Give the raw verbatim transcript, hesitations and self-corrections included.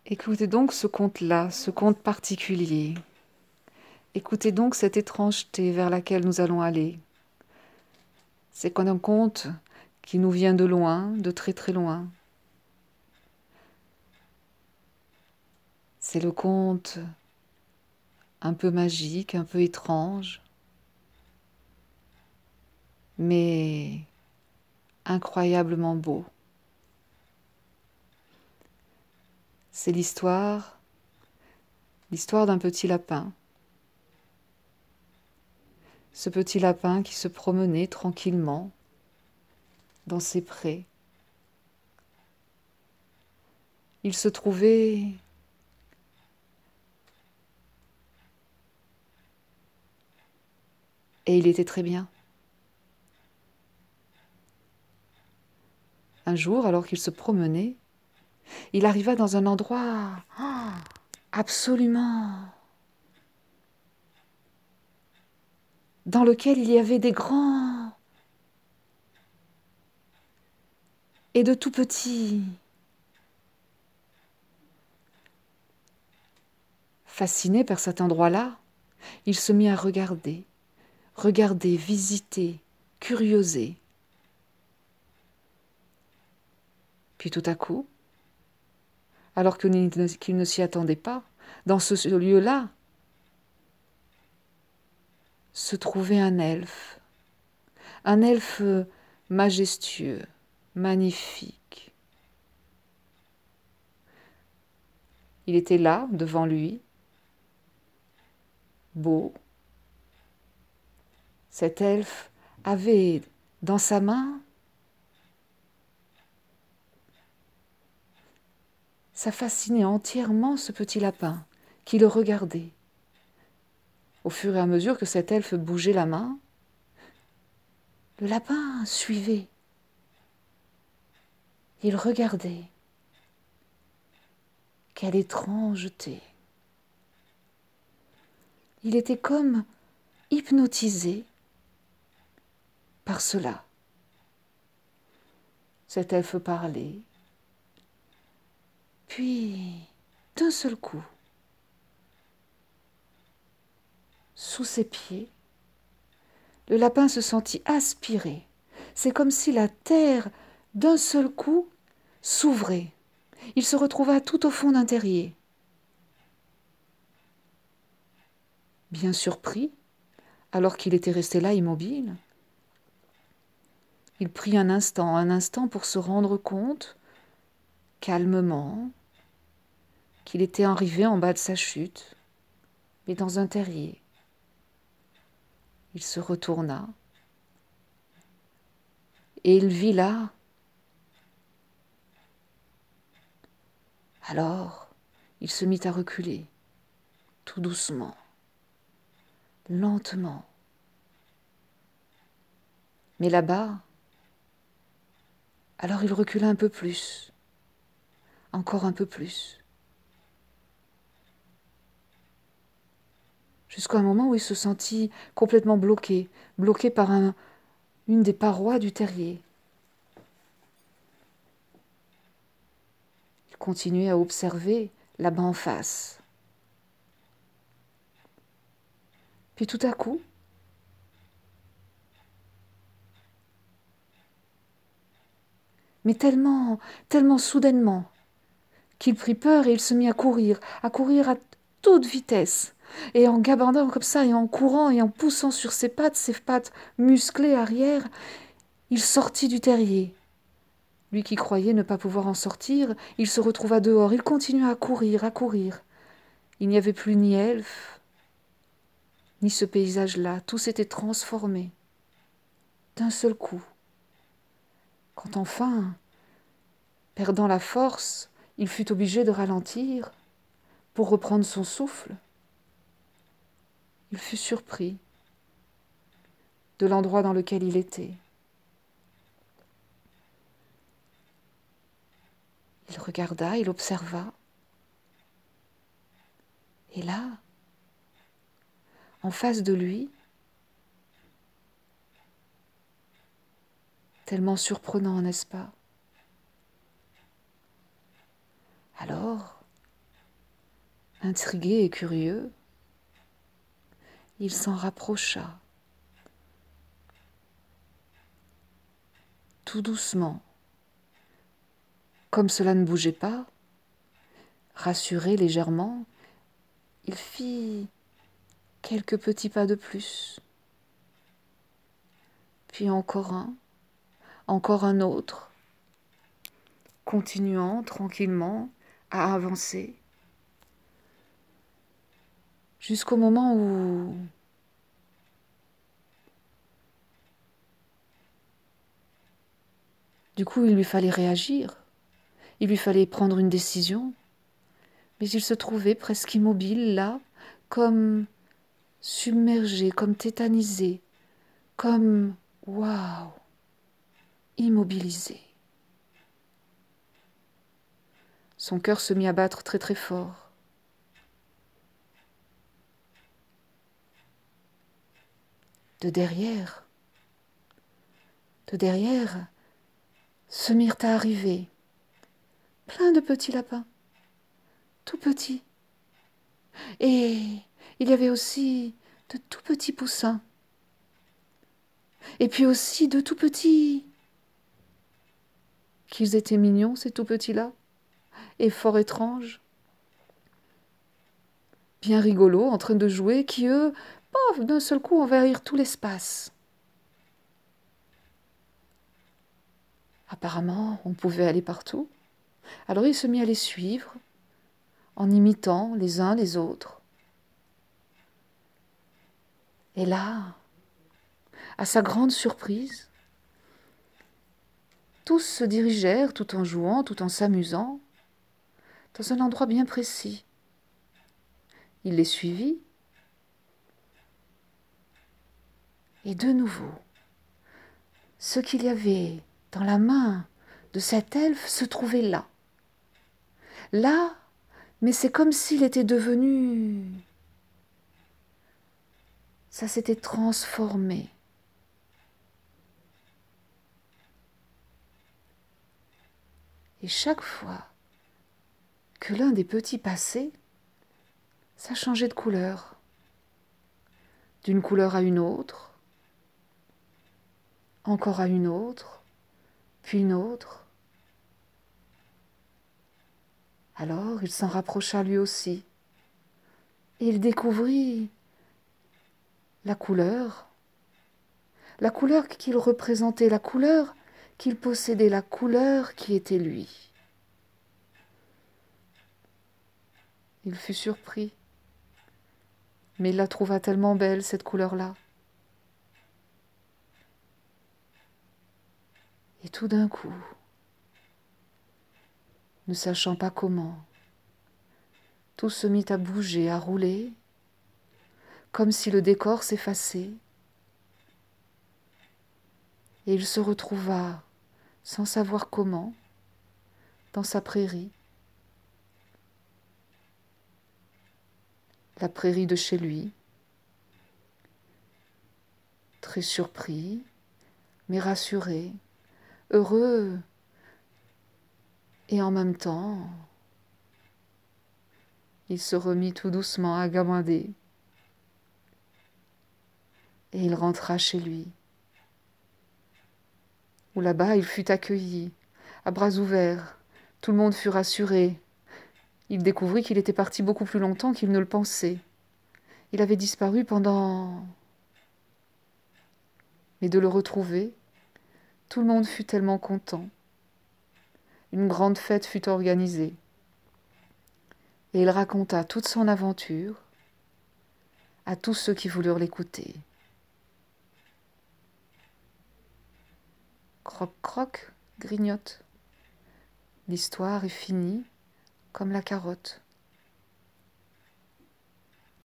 Écoutez donc ce conte-là, ce conte particulier. Écoutez donc cette étrangeté vers laquelle nous allons aller. C'est comme un conte qui nous vient de loin, de très très loin. C'est le conte un peu magique, un peu étrange, mais incroyablement beau. C'est l'histoire, l'histoire d'un petit lapin. Ce petit lapin qui se promenait tranquillement dans ses prés. Il se trouvait et il était très bien. Un jour, alors qu'il se promenait, il arriva dans un endroit oh, absolument dans lequel il y avait des grands et de tout petits. Fasciné par cet endroit-là, il se mit à regarder, regarder, visiter, curioser. Puis tout à coup, alors qu'il ne s'y attendait pas, dans ce lieu-là, se trouvait un elfe. Un elfe majestueux, magnifique. Il était là, devant lui, beau. Cet elfe avait dans sa main ça fascinait entièrement ce petit lapin qui le regardait. Au fur et à mesure que cet elfe bougeait la main, le lapin suivait. Il regardait. Quelle étrangeté! Il était comme hypnotisé par cela. Cet elfe parlait. Puis, d'un seul coup, sous ses pieds, le lapin se sentit aspiré. C'est comme si la terre, d'un seul coup, s'ouvrait. Il se retrouva tout au fond d'un terrier. Bien surpris, alors qu'il était resté là immobile, il prit un instant, un instant pour se rendre compte, calmement, qu'il était arrivé en bas de sa chute, mais dans un terrier. Il se retourna et il vit là. Alors, il se mit à reculer, tout doucement, lentement. Mais là-bas, alors il recula un peu plus, encore un peu plus, jusqu'à un moment où il se sentit complètement bloqué, bloqué par un, une des parois du terrier. Il continuait à observer là-bas en face. Puis tout à coup, mais tellement, tellement soudainement, qu'il prit peur et il se mit à courir, à courir à toute vitesse. Et en gabardant comme ça, et en courant, et en poussant sur ses pattes, ses pattes musclées arrière, il sortit du terrier. Lui qui croyait ne pas pouvoir en sortir, il se retrouva dehors. Il continua à courir, à courir. Il n'y avait plus ni elfe, ni ce paysage-là. Tout s'était transformé d'un seul coup. Quand enfin, perdant la force, il fut obligé de ralentir pour reprendre son souffle, il fut surpris de l'endroit dans lequel il était. Il regarda, il observa. Et là, en face de lui, tellement surprenant, n'est-ce pas? Alors, Intrigué et curieux, il s'en rapprocha, tout doucement. Comme cela ne bougeait pas, rassuré légèrement, il fit quelques petits pas de plus, puis encore un, encore un autre, continuant tranquillement à avancer, jusqu'au moment où du coup il lui fallait réagir, il lui fallait prendre une décision, mais il se trouvait presque immobile là, comme submergé, comme tétanisé, comme waouh, immobilisé. Son cœur se mit à battre très très fort. De derrière, de derrière, se mirent à arriver plein de petits lapins, tout petits. Et il y avait aussi de tout petits poussins. Et puis aussi de tout petits. Qu'ils étaient mignons, ces tout petits-là, et fort étranges. Bien rigolos, en train de jouer, qui eux, paf, d'un seul coup, envahirent tout l'espace. Apparemment, on pouvait aller partout. Alors il se mit à les suivre, en imitant les uns les autres. Et là, à sa grande surprise, tous se dirigèrent, tout en jouant, tout en s'amusant, dans un endroit bien précis. Il les suivit, et de nouveau, ce qu'il y avait dans la main de cet elfe se trouvait là. Là, mais c'est comme s'il était devenu... Ça s'était transformé. Et chaque fois que l'un des petits passait, ça changeait de couleur. D'une couleur à une autre, encore à une autre, puis une autre. Alors il s'en rapprocha lui aussi, et il découvrit la couleur, la couleur qu'il représentait, la couleur qu'il possédait, la couleur qui était lui. Il fut surpris, mais il la trouva tellement belle, cette couleur-là. Et tout d'un coup, ne sachant pas comment, tout se mit à bouger, à rouler, comme si le décor s'effaçait. Et il se retrouva, sans savoir comment, dans sa prairie. La prairie de chez lui. Très surpris, mais rassuré, heureux, et en même temps, il se remit tout doucement à gamander. Et il rentra chez lui, où là-bas il fut accueilli, à bras ouverts. Tout le monde fut rassuré. Il découvrit qu'il était parti beaucoup plus longtemps qu'il ne le pensait. Il avait disparu pendant... Mais de le retrouver, tout le monde fut tellement content. Une grande fête fut organisée. Et il raconta toute son aventure à tous ceux qui voulurent l'écouter. Croc, croc, grignote. L'histoire est finie comme la carotte.